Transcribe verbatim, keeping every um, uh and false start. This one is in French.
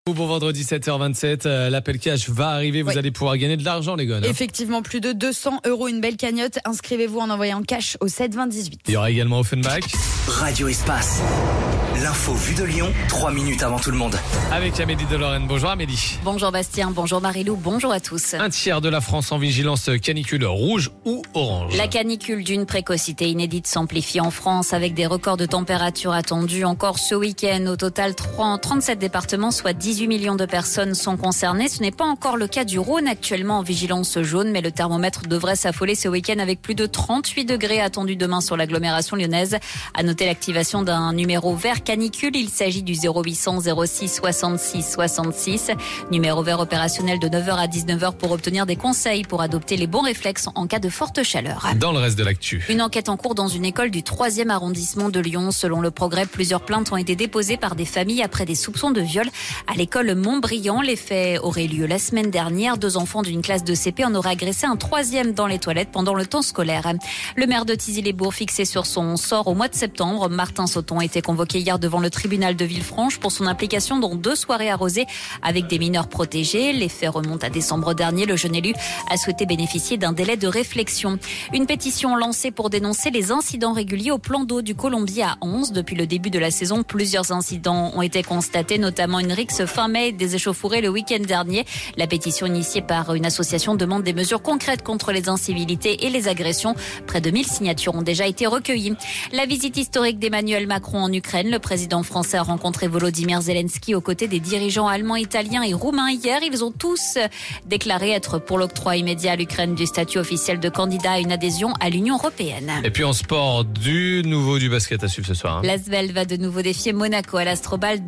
Bon vendredi sept heures vingt-sept, euh, l'appel cash va arriver, vous Oui. allez pouvoir gagner de l'argent les gars. Hein. Effectivement, plus de deux cents euros, une belle cagnotte. Inscrivez-vous en envoyant cash au sept vingt dix-huit. Il y aura également Offenbach. Radio Espace. L'info vue de Lyon, trois minutes avant tout le monde. Avec Amélie Delorraine. Bonjour Amélie. Bonjour Bastien, bonjour Marilou, bonjour à tous. Un tiers de la France en vigilance canicule rouge ou orange. La canicule d'une précocité inédite s'amplifie en France avec des records de température attendus encore ce week-end. Au total, trente-sept départements, soit dix-huit millions de personnes sont concernées. Ce n'est pas encore le cas du Rhône, actuellement en vigilance jaune, mais le thermomètre devrait s'affoler ce week-end avec plus de trente-huit degrés attendus demain sur l'agglomération lyonnaise. À noter l'activation d'un numéro vert canicule. Il s'agit du zéro huit cents zéro six soixante-six soixante-six. Numéro vert opérationnel de neuf heures à dix-neuf heures pour obtenir des conseils pour adopter les bons réflexes en cas de forte chaleur. Dans le reste de l'actu. Une enquête en cours dans une école du troisième arrondissement de Lyon. Selon Le Progrès, plusieurs plaintes ont été déposées par des familles après des soupçons de viol à l'école Montbriand. Les faits auraient lieu la semaine dernière. Deux enfants d'une classe de C P en auraient agressé un troisième dans les toilettes pendant le temps scolaire. Le maire de Thizy-les-Bourgs fixé sur son sort au mois de septembre. Martin Sauton a été convoqué hier devant le tribunal de Villefranche pour son implication dans deux soirées arrosées avec des mineurs protégés. Les faits remontent à décembre dernier. Le jeune élu a souhaité bénéficier d'un délai de réflexion. Une pétition lancée pour dénoncer les incidents réguliers au plan d'eau du Colombier à onze. Depuis le début de la saison, plusieurs incidents ont été constatés, notamment une rixe fin mai, des échauffourées le week-end dernier. La pétition initiée par une association demande des mesures concrètes contre les incivilités et les agressions. Près de mille signatures ont déjà été recueillies. La visite historique d'Emmanuel Macron en Ukraine. Le président français a rencontré Volodymyr Zelensky aux côtés des dirigeants allemands, italiens et roumains hier. Ils ont tous déclaré être pour l'octroi immédiat à l'Ukraine du statut officiel de candidat à une adhésion à l'Union européenne. Et puis en sport, du nouveau du basket à suivre ce soir. Hein. L'Asvel va de nouveau défier Monaco à l'Astrobal.